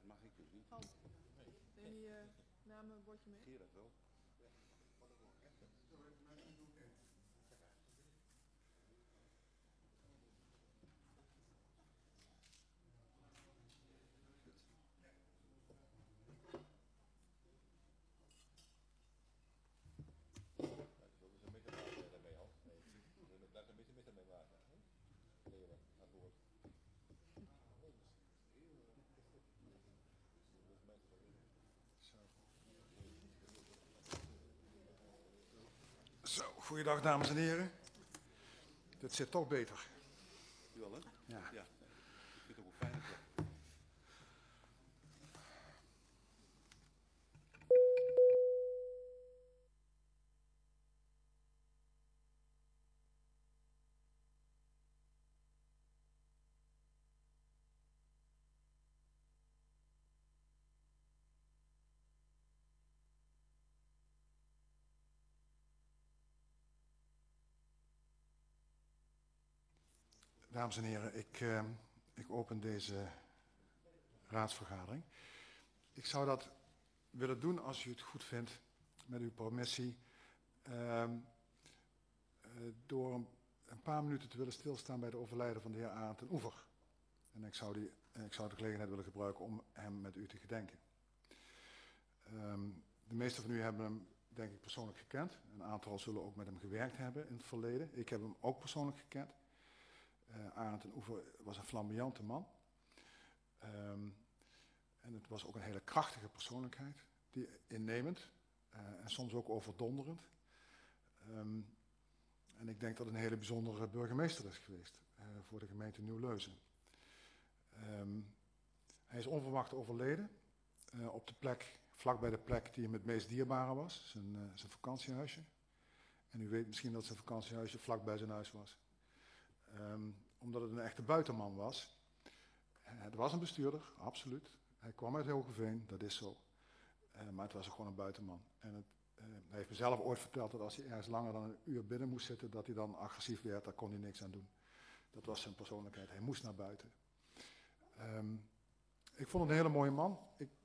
mag ik dus niet. Hans, neem je namenbordje mee? Gerard wel. Zo, goeiedag dames en heren. Dit zit toch beter. Jawel, hè? Ja. Ja. Ik vind het ook een fijne plek. Dames en heren, ik open deze raadsvergadering. Ik zou dat willen doen als u het goed vindt, met uw permissie, door een paar minuten te willen stilstaan bij de overlijden van de heer Arend ten Oever. En ik zou de gelegenheid willen gebruiken om hem met u te gedenken. De meesten van u hebben hem, denk ik, persoonlijk gekend. Een aantal zullen ook met hem gewerkt hebben in het verleden. Ik heb hem ook persoonlijk gekend. Arend ten Oever was een flamboyante man. En het was ook een hele krachtige persoonlijkheid. Innemend en soms ook overdonderend. En ik denk dat het een hele bijzondere burgemeester is geweest voor de gemeente Nieuw-Leuzen. Hij is onverwacht overleden op de plek, vlak bij de plek die hem het meest dierbare was, zijn vakantiehuisje. En u weet misschien dat zijn vakantiehuisje vlak bij zijn huis was. Omdat het een echte buitenman was. Het was een bestuurder, absoluut. Hij kwam uit Hogeveen, dat is zo. Maar het was ook gewoon een buitenman. En hij heeft mezelf ooit verteld dat als hij ergens langer dan een uur binnen moest zitten, dat hij dan agressief werd, daar kon hij niks aan doen. Dat was zijn persoonlijkheid, hij moest naar buiten. Ik vond het een hele mooie man.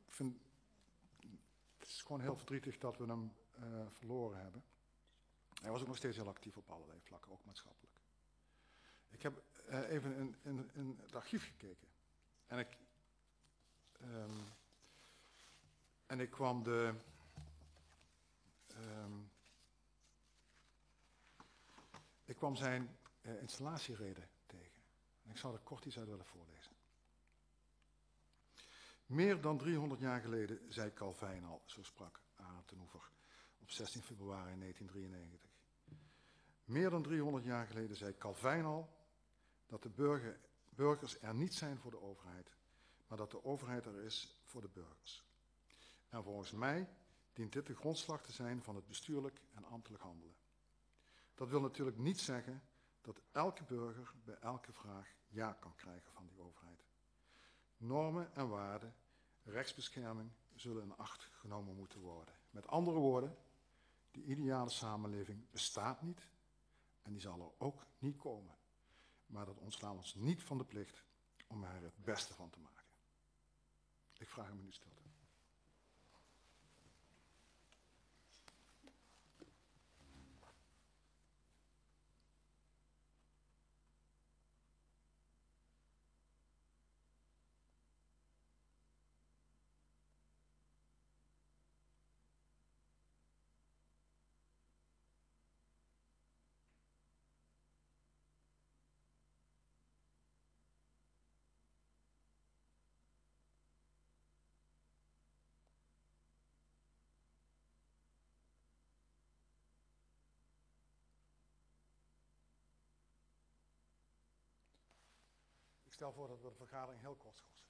Het is gewoon heel verdrietig dat we hem verloren hebben. Hij was ook nog steeds heel actief op allerlei vlakken, ook maatschappelijk. Ik heb even in het archief gekeken. En ik kwam zijn installatiereden tegen. En ik zou er kort iets uit willen voorlezen. Meer dan 300 jaar geleden zei Calvijn al, zo sprak Arend ten Oever op 16 februari 1993. Meer dan 300 jaar geleden zei Calvijn al dat de burgers er niet zijn voor de overheid, maar dat de overheid er is voor de burgers. En volgens mij dient dit de grondslag te zijn van het bestuurlijk en ambtelijk handelen. Dat wil natuurlijk niet zeggen dat elke burger bij elke vraag ja kan krijgen van die overheid. Normen en waarden, rechtsbescherming zullen in acht genomen moeten worden. Met andere woorden, die ideale samenleving bestaat niet en die zal er ook niet komen. Maar dat ontslaat ons niet van de plicht om er het beste van te maken. Ik vraag een minuut stilte. Ik stel voor dat we de vergadering heel kort schorsen.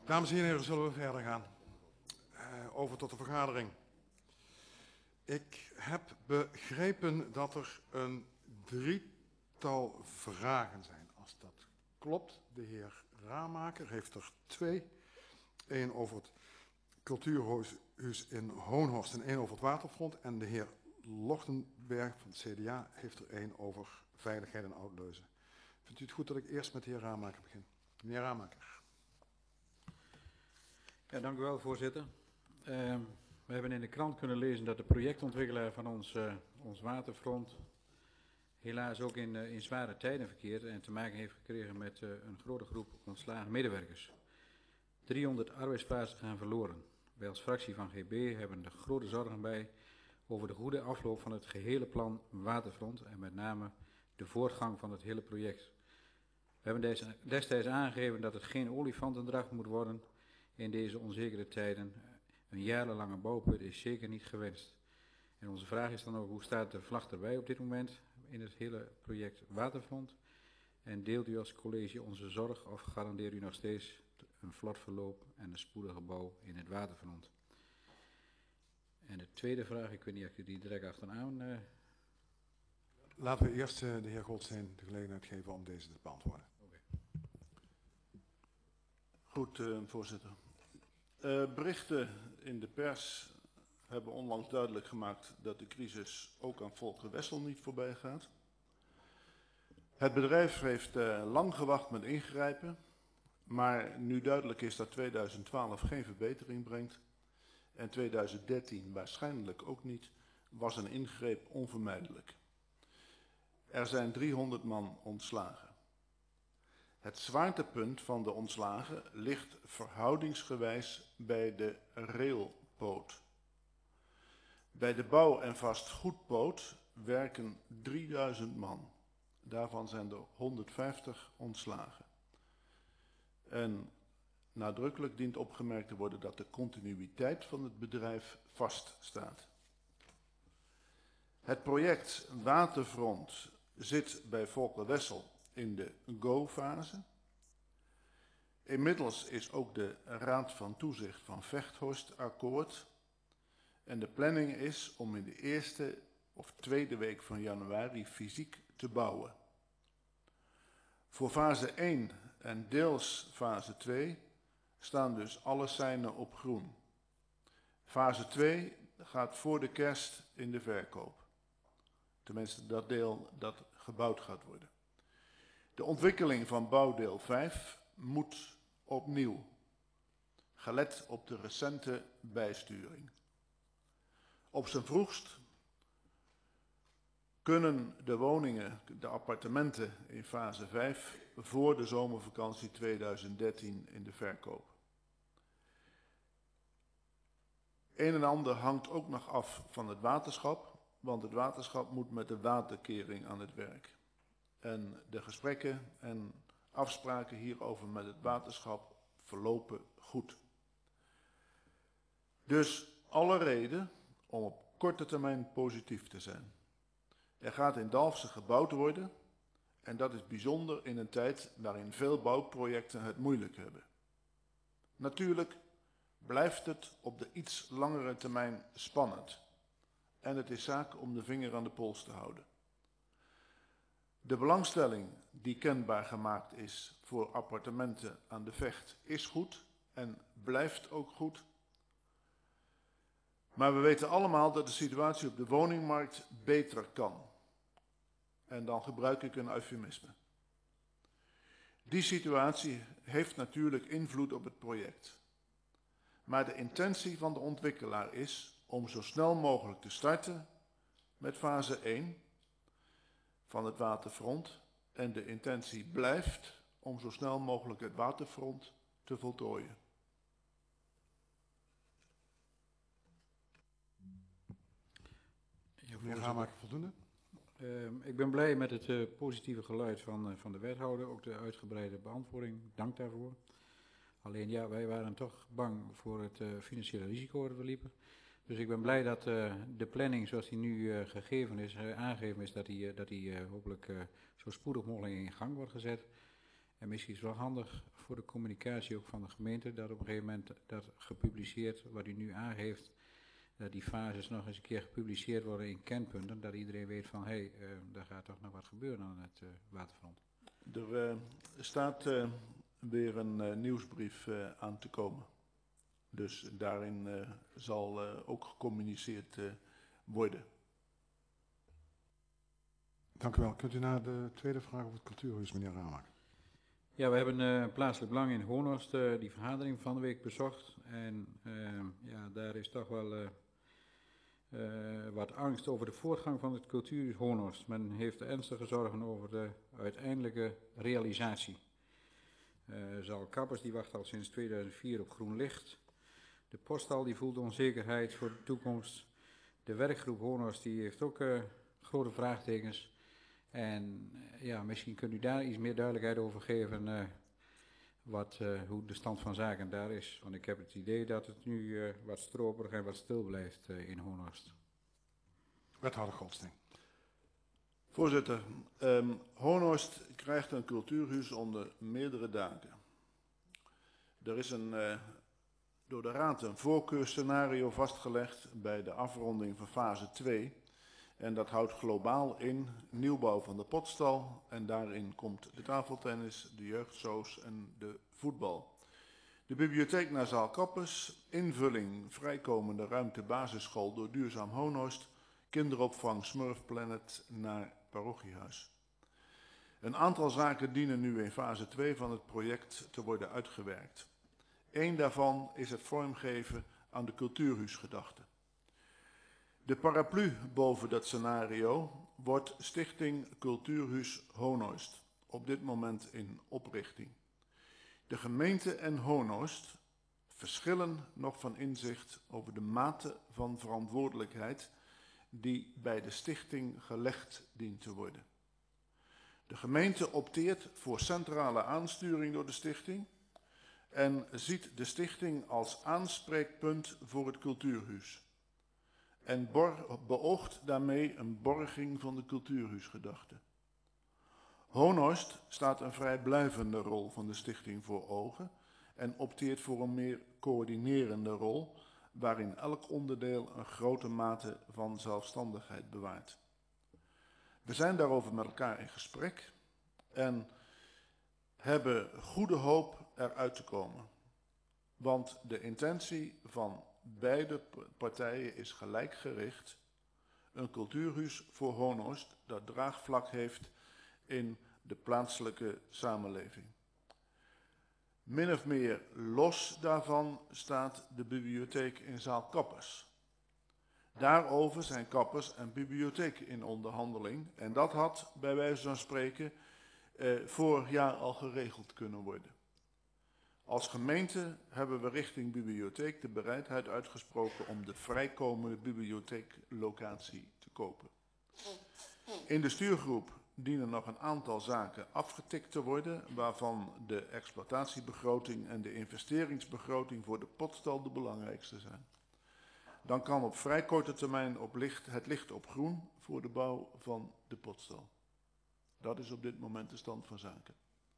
Dames en heren, zullen we verder gaan. Over tot de vergadering. Ik heb begrepen dat er een drietal vragen zijn. Als dat klopt, de heer Ramaker heeft er 2. 1 over het cultuurhuis in Hoonhorst en 1 over het waterfront. En de heer Lochtenberg van het CDA heeft er 1 over veiligheid en Oud-Leuzen. Vindt u het goed dat ik eerst met de heer Ramaker begin? Meneer Ramaker. Ja, dank u wel, voorzitter. We hebben in de krant kunnen lezen dat de projectontwikkelaar van ons waterfront helaas ook in zware tijden verkeert en te maken heeft gekregen met een grote groep ontslagen medewerkers. 300 arbeidsplaatsen gaan verloren. Wij als fractie van GB hebben er grote zorgen bij over de goede afloop van het gehele plan waterfront en met name de voortgang van het hele project. We hebben destijds aangegeven dat het geen olifantendracht moet worden in deze onzekere tijden. Een jarenlange bouwput is zeker niet gewenst. En onze vraag is dan ook, hoe staat de vlag erbij op dit moment in het hele project waterfront? En deelt u als college onze zorg of garandeert u nog steeds een vlot verloop en een spoedige bouw in het waterfront? En de tweede vraag, ik weet niet of ik die direct achteraan... Laten we eerst de heer Goldsteen de gelegenheid geven om deze te beantwoorden. Okay. Goed, voorzitter. Berichten in de pers hebben onlangs duidelijk gemaakt dat de crisis ook aan Volker Wessel niet voorbij gaat. Het bedrijf heeft lang gewacht met ingrijpen, maar nu duidelijk is dat 2012 geen verbetering brengt en 2013 waarschijnlijk ook niet, was een ingreep onvermijdelijk. Er zijn 300 man ontslagen. Het zwaartepunt van de ontslagen ligt verhoudingsgewijs bij de railpoot. Bij de bouw- en vastgoedpoot werken 3000 man. Daarvan zijn er 150 ontslagen. En nadrukkelijk dient opgemerkt te worden dat de continuïteit van het bedrijf vaststaat. Het project Waterfront zit bij Volker Wessel in de go-fase. Inmiddels is ook de Raad van Toezicht van Vechthorst akkoord. En de planning is om in de eerste of tweede week van januari fysiek te bouwen. Voor fase 1 en deels fase 2 staan dus alle seinen op groen. Fase 2 gaat voor de kerst in de verkoop. Tenminste dat deel dat gebouwd gaat worden. De ontwikkeling van bouwdeel 5 moet opnieuw, gelet op de recente bijsturing. Op zijn vroegst kunnen de woningen, de appartementen in fase 5 voor de zomervakantie 2013 in de verkoop. Een en ander hangt ook nog af van het waterschap, want het waterschap moet met de waterkering aan het werk. En de gesprekken en afspraken hierover met het waterschap verlopen goed. Dus alle reden om op korte termijn positief te zijn. Er gaat in Dalfsen gebouwd worden en dat is bijzonder in een tijd waarin veel bouwprojecten het moeilijk hebben. Natuurlijk blijft het op de iets langere termijn spannend en het is zaak om de vinger aan de pols te houden. De belangstelling die kenbaar gemaakt is voor appartementen aan de Vecht is goed en blijft ook goed. Maar we weten allemaal dat de situatie op de woningmarkt beter kan. En dan gebruik ik een eufemisme. Die situatie heeft natuurlijk invloed op het project. Maar de intentie van de ontwikkelaar is om zo snel mogelijk te starten met fase 1 van het waterfront. En de intentie blijft om zo snel mogelijk het waterfront te voltooien. Meneer Ramaker, voldoende? Ik ben blij met het positieve geluid van de wethouder, ook de uitgebreide beantwoording, dank daarvoor. Alleen ja, wij waren toch bang voor het financiële risico dat we liepen. Dus ik ben blij dat de planning zoals die nu gegeven is, aangegeven is, dat die hopelijk zo spoedig mogelijk in gang wordt gezet. En misschien is het wel handig voor de communicatie ook van de gemeente, dat op een gegeven moment dat gepubliceerd, wat u nu aangeeft, dat die fases nog eens een keer gepubliceerd worden in kenpunten, dat iedereen weet van, daar gaat toch nog wat gebeuren aan het waterfront. Er staat weer een nieuwsbrief aan te komen. Dus daarin zal ook gecommuniceerd worden. Dank u wel. Kunt u naar de tweede vraag over het cultuurhuis, meneer Ramaker? Ja, we hebben plaatselijk belang in Honhorst die vergadering van de week bezocht. En daar is toch wel wat angst over de voortgang van het cultuurhuis Honhorst. Men heeft ernstige zorgen over de uiteindelijke realisatie. Zal Kappers die wacht al sinds 2004 op groen licht. De postal die voelt onzekerheid voor de toekomst. De werkgroep Honhorst die heeft ook grote vraagtekens. En misschien kunt u daar iets meer duidelijkheid over geven hoe de stand van zaken daar is. Want ik heb het idee dat het nu wat stroperig en wat stil blijft in Honhorst. Wethouder Godsting. Voorzitter, Honhorst krijgt een cultuurhuis onder meerdere daken. Er is door de Raad een voorkeurscenario vastgelegd bij de afronding van fase 2. En dat houdt globaal in nieuwbouw van de potstal. En daarin komt de tafeltennis, de jeugdsoos en de voetbal. De bibliotheek naar Zaal Kappes, invulling vrijkomende ruimte basisschool door Duurzaam Honhorst, kinderopvang Smurf Planet naar parochiehuis. Een aantal zaken dienen nu in fase 2 van het project te worden uitgewerkt. Eén daarvan is het vormgeven aan de cultuurhuisgedachte. De paraplu boven dat scenario wordt Stichting Cultuurhuis Honhorst, op dit moment in oprichting. De gemeente en Honhorst verschillen nog van inzicht over de mate van verantwoordelijkheid die bij de stichting gelegd dient te worden. De gemeente opteert voor centrale aansturing door de stichting en ziet de stichting als aanspreekpunt voor het cultuurhuis. En beoogt daarmee een borging van de cultuurhuisgedachte. Honhorst staat een vrijblijvende rol van de stichting voor ogen en opteert voor een meer coördinerende rol, waarin elk onderdeel een grote mate van zelfstandigheid bewaart. We zijn daarover met elkaar in gesprek en hebben goede hoop eruit te komen. Want de intentie van beide partijen is gelijkgericht. Een cultuurhuis voor Honhorst dat draagvlak heeft in de plaatselijke samenleving. Min of meer los daarvan staat de bibliotheek in Zaal Kappes. Daarover zijn Kappes en bibliotheek in onderhandeling en dat had bij wijze van spreken vorig jaar al geregeld kunnen worden. Als gemeente hebben we richting bibliotheek de bereidheid uitgesproken om de vrijkomende bibliotheeklocatie te kopen. In de stuurgroep dienen nog een aantal zaken afgetikt te worden, waarvan de exploitatiebegroting en de investeringsbegroting voor de potstal de belangrijkste zijn. Dan kan op vrij korte termijn het licht op groen voor de bouw van de potstal. Dat is op dit moment de stand van zaken.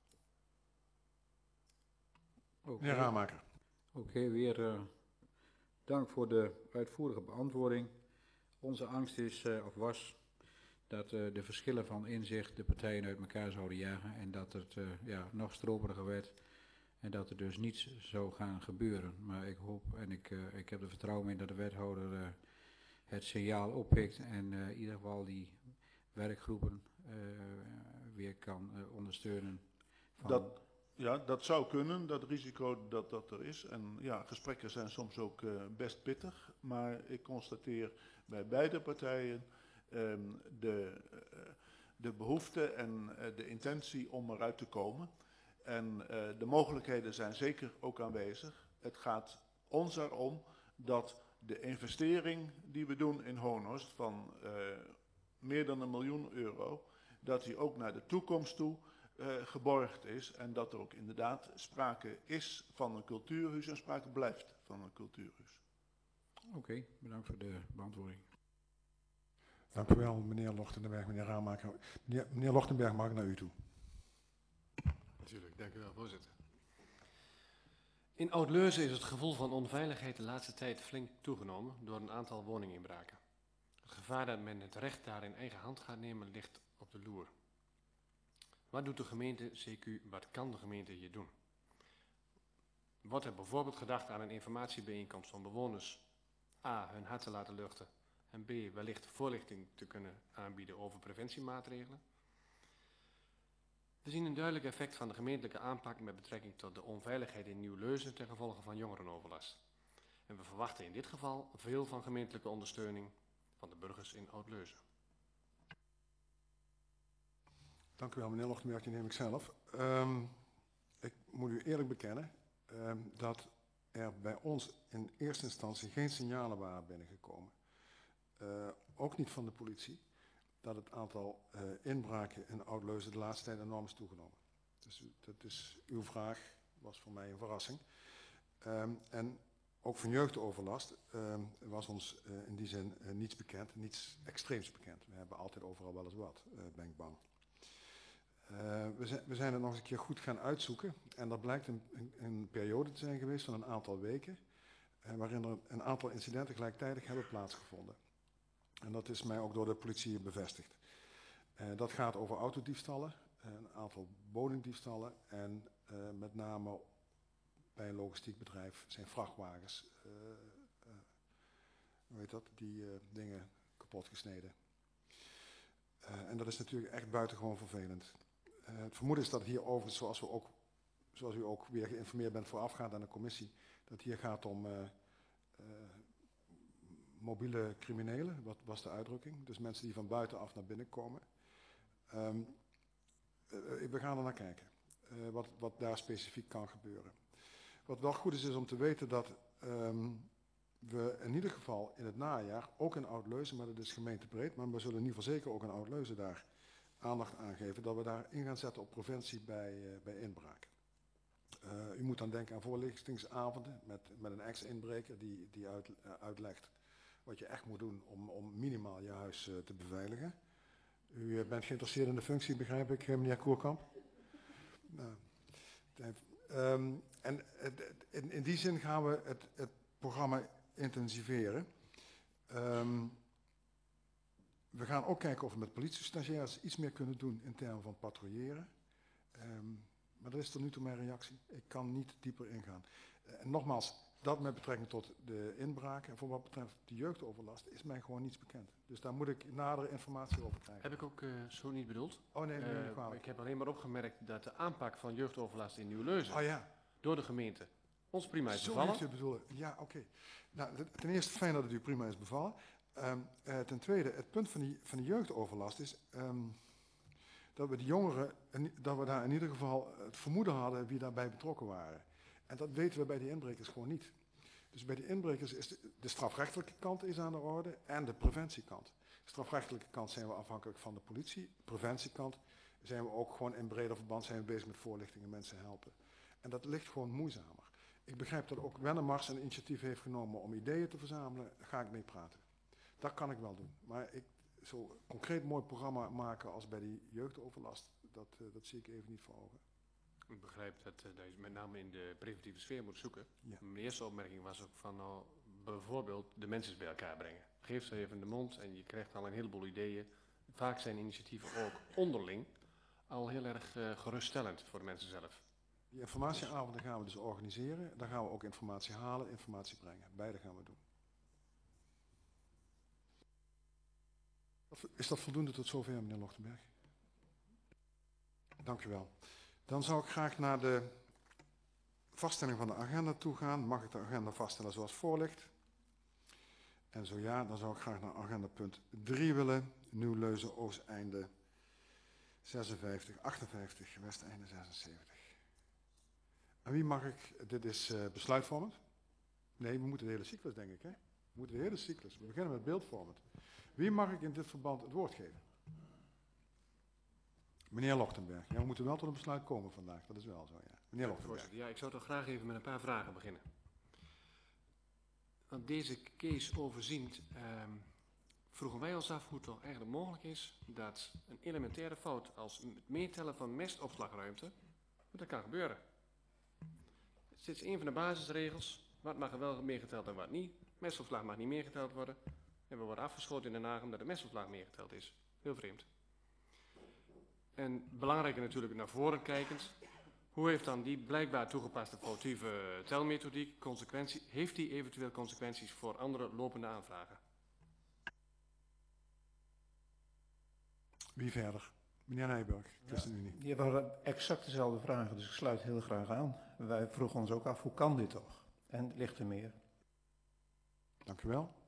Meneer Ramaker. Oké, weer dank voor de uitvoerige beantwoording. Onze angst is, of was, dat de verschillen van inzicht de partijen uit elkaar zouden jagen en dat het nog stroperiger werd en dat er dus niets zou gaan gebeuren. Maar ik hoop en ik heb er vertrouwen in dat de wethouder het signaal oppikt en in ieder geval die werkgroepen weer kan ondersteunen. Dat zou kunnen, dat risico dat er is. En ja, gesprekken zijn soms ook best pittig. Maar ik constateer bij beide partijen de behoefte en de intentie om eruit te komen. En de mogelijkheden zijn zeker ook aanwezig. Het gaat ons erom dat de investering die we doen in Honhorst van meer dan €1 miljoen, dat die ook naar de toekomst toe geborgd is en dat er ook inderdaad sprake is van een cultuurhuis en sprake blijft van een cultuurhuis. Oké, bedankt voor de beantwoording. Dank u wel, meneer Lochtenberg, meneer Ramaker. Meneer Lochtenberg, mag ik naar u toe? Natuurlijk, dank u wel, voorzitter. In Oud-Leusden is het gevoel van onveiligheid de laatste tijd flink toegenomen door een aantal woninginbraken. Het gevaar dat men het recht daar in eigen hand gaat nemen ligt op de loer. Wat doet de gemeente, CQ, wat kan de gemeente hier doen? Wordt er bijvoorbeeld gedacht aan een informatiebijeenkomst om bewoners A. hun hart te laten luchten en B. wellicht voorlichting te kunnen aanbieden over preventiemaatregelen? We zien een duidelijk effect van de gemeentelijke aanpak met betrekking tot de onveiligheid in Nieuw-Leusden ten gevolge van jongerenoverlast. En we verwachten in dit geval veel van gemeentelijke ondersteuning van de burgers in Oud-Leusden. Dank u wel, meneer Lochtenberg, die neem ik zelf. Ik moet u eerlijk bekennen dat er bij ons in eerste instantie geen signalen waren binnengekomen. Ook niet van de politie, dat het aantal inbraken in Oud-Leusden de laatste tijd enorm is toegenomen. Dus dat is uw vraag, was voor mij een verrassing. En ook van jeugdoverlast was ons in die zin niets bekend, niets extreems bekend. We hebben altijd overal wel eens wat, ben ik bang. We zijn het nog eens een keer goed gaan uitzoeken en dat blijkt een periode te zijn geweest van een aantal weken waarin er een aantal incidenten gelijktijdig hebben plaatsgevonden. En dat is mij ook door de politie bevestigd. Dat gaat over autodiefstallen, een aantal woningdiefstallen en met name bij een logistiek bedrijf zijn vrachtwagens, hoe heet dat, die dingen kapot gesneden. En dat is natuurlijk echt buitengewoon vervelend. Het vermoeden is dat hier overigens, zoals u ook weer geïnformeerd bent voorafgaand aan de commissie, dat hier gaat om mobiele criminelen, wat was de uitdrukking, dus mensen die van buitenaf naar binnen komen. We gaan er naar kijken, wat daar specifiek kan gebeuren. Wat wel goed is om te weten dat we in ieder geval in het najaar, ook in Oud-Leusden, maar dat is gemeentebreed, maar we zullen in ieder geval zeker ook in Oud-Leusden daar aandacht aan geven, dat we daar in gaan zetten op preventie bij inbraken. U moet dan denken aan voorlichtingsavonden met een ex-inbreker die uitlegt wat je echt moet doen om minimaal je huis te beveiligen. U bent geïnteresseerd in de functie, begrijp ik, meneer Koerkamp? Nou, en in die zin gaan we het programma intensiveren. We gaan ook kijken of we met politiestagiaires iets meer kunnen doen in termen van patrouilleren. Maar dat is tot nu toe mijn reactie. Ik kan niet dieper ingaan. En nogmaals, dat met betrekking tot de inbraken en voor wat betreft de jeugdoverlast is mij gewoon niets bekend. Dus daar moet ik nadere informatie over krijgen. Heb ik ook zo niet bedoeld. Oh nee, niet kwalijk. Ik heb alleen maar opgemerkt dat de aanpak van jeugdoverlast in Nieuw-Leusden Ja. door de gemeente ons prima is Zo bevallen. heeft u het bedoelen. Ja, oké. Nou, ten eerste fijn dat het u prima is bevallen. Ten tweede, het punt van die jeugdoverlast is dat we de jongeren, dat we daar in ieder geval het vermoeden hadden wie daarbij betrokken waren. En dat weten we bij die inbrekers gewoon niet. Dus bij die inbrekers is de strafrechtelijke kant is aan de orde en de preventiekant. De strafrechtelijke kant zijn we afhankelijk van de politie. De preventiekant zijn we ook gewoon in breder verband zijn we bezig met voorlichting en mensen helpen. En dat ligt gewoon moeizamer. Ik begrijp dat ook Wennemars een initiatief heeft genomen om ideeën te verzamelen. Daar ga ik mee praten. Dat kan ik wel doen. Maar zo concreet mooi programma maken als bij die jeugdoverlast, dat zie ik even niet voor ogen. Ik begrijp dat je met name in de preventieve sfeer moet zoeken. Ja. Mijn eerste opmerking was ook van bijvoorbeeld de mensen bij elkaar brengen. Geef ze even de mond en je krijgt al een heleboel ideeën. Vaak zijn initiatieven ook onderling al heel erg geruststellend voor de mensen zelf. Die informatieavonden gaan we dus organiseren. Daar gaan we ook informatie halen, informatie brengen. Beide gaan we doen. Is dat voldoende tot zover, meneer Lochtenberg? Dank u wel. Dan zou ik graag naar de vaststelling van de agenda toe gaan. Mag ik de agenda vaststellen zoals voor ligt? En zo ja, dan zou ik graag naar agenda punt 3 willen. Nieuw-Leuzen, Oosteinde 56, 58, Westeinde 76. En wie mag ik, dit is besluitvormend. Nee, we moeten de hele cyclus, denk ik. Hè? We moeten de hele cyclus. We beginnen met beeldvormend. Wie mag ik in dit verband het woord geven? Meneer Lochtenberg. Ja, we moeten wel tot een besluit komen vandaag. Dat is wel zo, ja. Meneer Lochtenberg. Ja, ik zou toch graag even met een paar vragen beginnen. Want deze case overziend, vroegen wij ons af hoe het toch eigenlijk mogelijk is dat een elementaire fout als het meetellen van mestopslagruimte Dat kan gebeuren. Dit is een van de basisregels. Wat mag er wel meegeteld en wat niet. Mestopslag mag niet meegeteld worden. En we worden afgeschoten in Den Haag omdat de mestopslag meegeteld is. Heel vreemd. En belangrijker natuurlijk naar voren kijkend. Hoe heeft dan die blijkbaar toegepaste foutieve telmethodiek heeft die eventueel consequenties voor andere lopende aanvragen? Wie verder? Meneer Nijburg, ChristenUnie. Hier waren exact dezelfde vragen, dus ik sluit heel graag aan. Wij vroegen ons ook af, hoe kan dit toch? En ligt er meer? Dank u wel.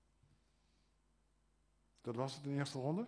Dat was het in de eerste ronde.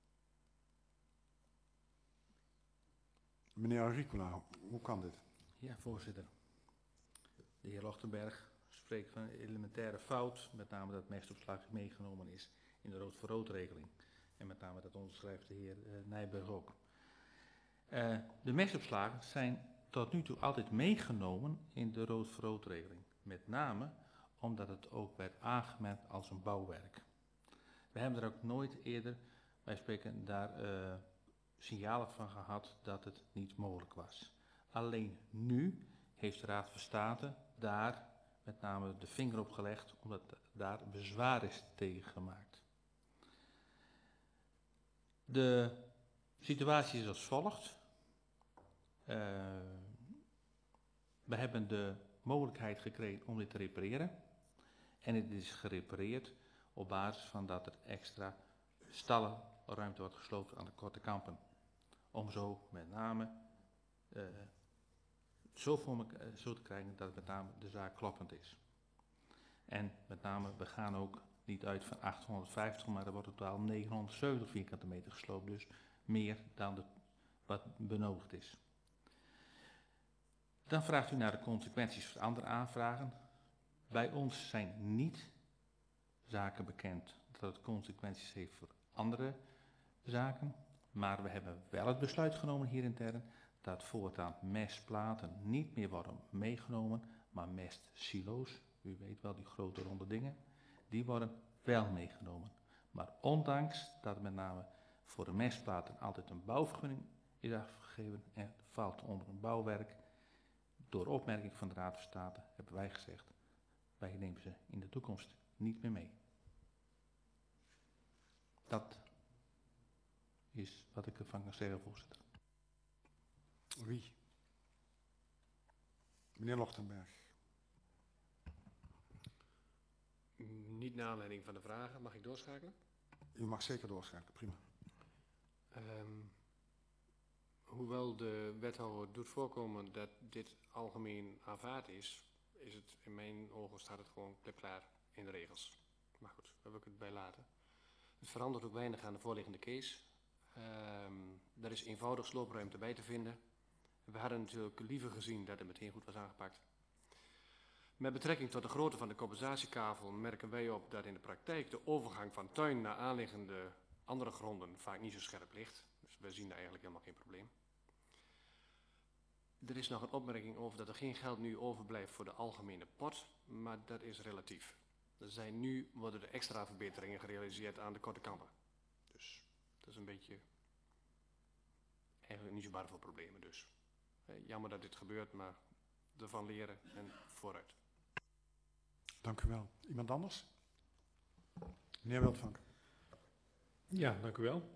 Meneer Agricola, hoe kan dit? Ja, voorzitter. De heer Lochtenberg spreekt van een elementaire fout, met name dat mestopslag meegenomen is in de rood-voor-rood-regeling. En met name dat onderschrijft de heer Nijburg ook. De mestopslagen zijn tot nu toe altijd meegenomen in de rood-voor-rood-regeling. Met name omdat het ook werd aangemerkt als een bouwwerk. We hebben er ook nooit eerder, wij spreken daar signalen van gehad dat het niet mogelijk was. Alleen nu heeft de Raad van State daar met name de vinger op gelegd, omdat daar bezwaar is tegen gemaakt. De situatie is als volgt. We hebben de mogelijkheid gekregen om dit te repareren. En het is gerepareerd op basis van dat er extra stallenruimte wordt gesloten aan de Korte Kampen. Om zo met name zo te krijgen dat met name de zaak kloppend is. En met name, we gaan ook niet uit van 850, maar er wordt in totaal 970 vierkante meter gesloopt. Dus meer dan wat benodigd is. Dan vraagt u naar de consequenties voor andere aanvragen. Bij ons zijn niet zaken bekend dat het consequenties heeft voor andere zaken. Maar we hebben wel het besluit genomen hier intern dat voortaan mestplaten niet meer worden meegenomen, maar mestsilo's, u weet wel die grote ronde dingen, die worden wel meegenomen. Maar ondanks dat met name voor de mestplaten altijd een bouwvergunning is afgegeven en het valt onder een bouwwerk, door opmerking van de Raad van State hebben wij gezegd, wij nemen ze in de toekomst niet meer mee. Dat is wat ik ervan kan zeggen, voorzitter. Wie? Meneer Lochtenberg. Niet naar aanleiding van de vragen. Mag ik doorschakelen? U mag zeker doorschakelen, prima. Hoewel de wethouder doet voorkomen dat dit algemeen aanvaard is, is het in mijn ogen staat het gewoon klipklaar in de regels. Maar goed, daar wil ik het bij laten. Het verandert ook weinig aan de voorliggende case. Er is eenvoudig sloopruimte bij te vinden. We hadden natuurlijk liever gezien dat het meteen goed was aangepakt. Met betrekking tot de grootte van de compensatiekavel merken wij op dat in de praktijk de overgang van tuin naar aanliggende andere gronden vaak niet zo scherp ligt. Dus wij zien daar eigenlijk helemaal geen probleem. Er is nog een opmerking over dat er geen geld nu overblijft voor de algemene pot, maar dat is relatief. Worden er extra verbeteringen gerealiseerd aan de Korte Kampen. Dus dat is een beetje eigenlijk niet zo waardevol problemen dus. Jammer dat dit gebeurt, maar ervan leren en vooruit. Dank u wel. Iemand anders? Meneer Wildvank. Ja, dank u wel.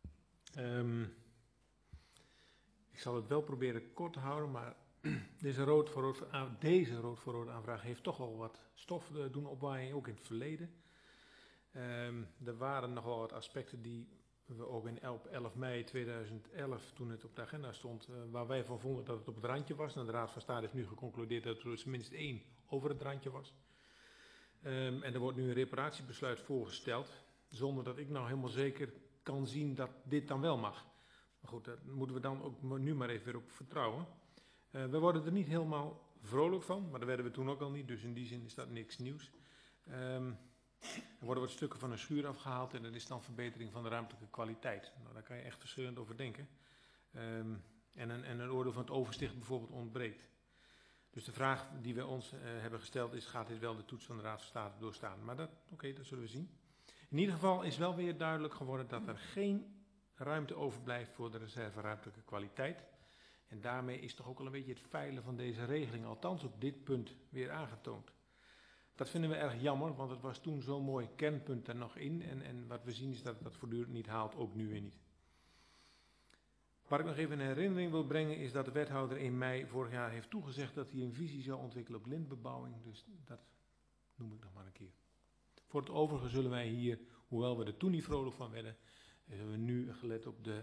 Ik zal het wel proberen kort te houden, maar deze rood voor rood aanvraag heeft toch wel wat stof doen opwaaien, ook in het verleden. Er waren nog wel wat aspecten die we ook op 11 mei 2011, toen het op de agenda stond, waar wij van vonden dat het op het randje was. En de Raad van State heeft nu geconcludeerd dat er minstens 1 over het randje was. En er wordt nu een reparatiebesluit voorgesteld, zonder dat ik nou helemaal zeker kan zien dat dit dan wel mag. Maar goed, daar moeten we dan ook nu maar even weer op vertrouwen. We worden er niet helemaal vrolijk van, maar dat werden we toen ook al niet, dus in die zin is dat niks nieuws. Er worden wat stukken van een schuur afgehaald en dat is dan verbetering van de ruimtelijke kwaliteit. Nou, daar kan je echt verschillend over denken. En een oordeel van het oversticht bijvoorbeeld ontbreekt. Dus de vraag die we ons hebben gesteld is, gaat dit wel de toets van de Raad van State doorstaan? Maar dat zullen we zien. In ieder geval is wel weer duidelijk geworden dat er geen ruimte overblijft voor de reserve ruimtelijke kwaliteit. En daarmee is toch ook al een beetje het feilen van deze regeling, althans op dit punt, weer aangetoond. Dat vinden we erg jammer, want het was toen zo'n mooi kernpunt er nog in. En wat we zien is dat het dat voortdurend niet haalt, ook nu weer niet. Waar ik nog even een herinnering wil brengen is dat de wethouder in mei vorig jaar heeft toegezegd dat hij een visie zou ontwikkelen op lintbebouwing. Dus dat noem ik nog maar een keer. Voor het overige zullen wij hier, hoewel we er toen niet vrolijk van werden, hebben we nu gelet op de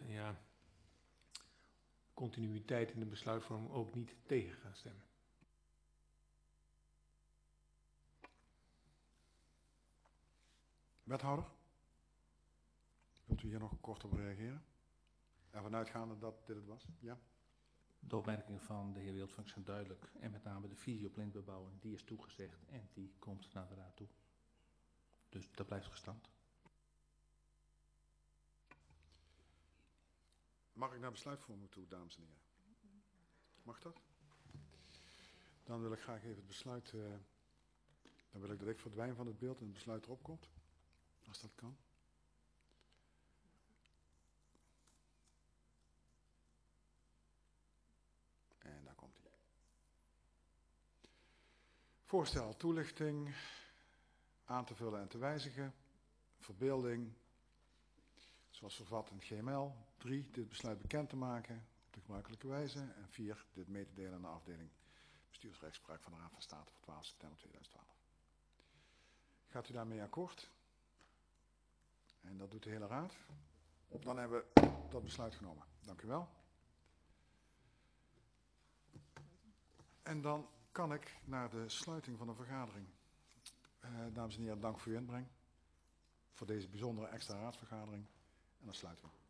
continuïteit in de besluitvorming ook niet tegen gaan stemmen. Wethouder, wilt u hier nog kort op reageren? Ervan uitgaande dat dit het was? Ja? De opmerkingen van de heer Wildfunk zijn duidelijk. En met name de visie op lintbebouwing, die is toegezegd en die komt naar de raad toe. Dus dat blijft gestand. Mag ik naar besluitvorming toe, dames en heren? Mag dat? Dan wil ik graag even het besluit... dan wil ik dat ik verdwijn van het beeld en het besluit erop komt. Als dat kan. En daar komt hij. Voorstel toelichting aan te vullen en te wijzigen. Verbeelding, zoals vervat in het GML. 3, dit besluit bekend te maken op de gebruikelijke wijze. En 4, dit mee te delen aan de afdeling bestuursrechtspraak van de Raad van State voor 12 september 2012. Gaat u daarmee akkoord? En dat doet de hele Raad. Dan hebben we dat besluit genomen. Dank u wel. En dan kan ik naar de sluiting van de vergadering. Dames en heren, dank voor uw inbreng. Voor deze bijzondere extra raadsvergadering. En dan sluiten we.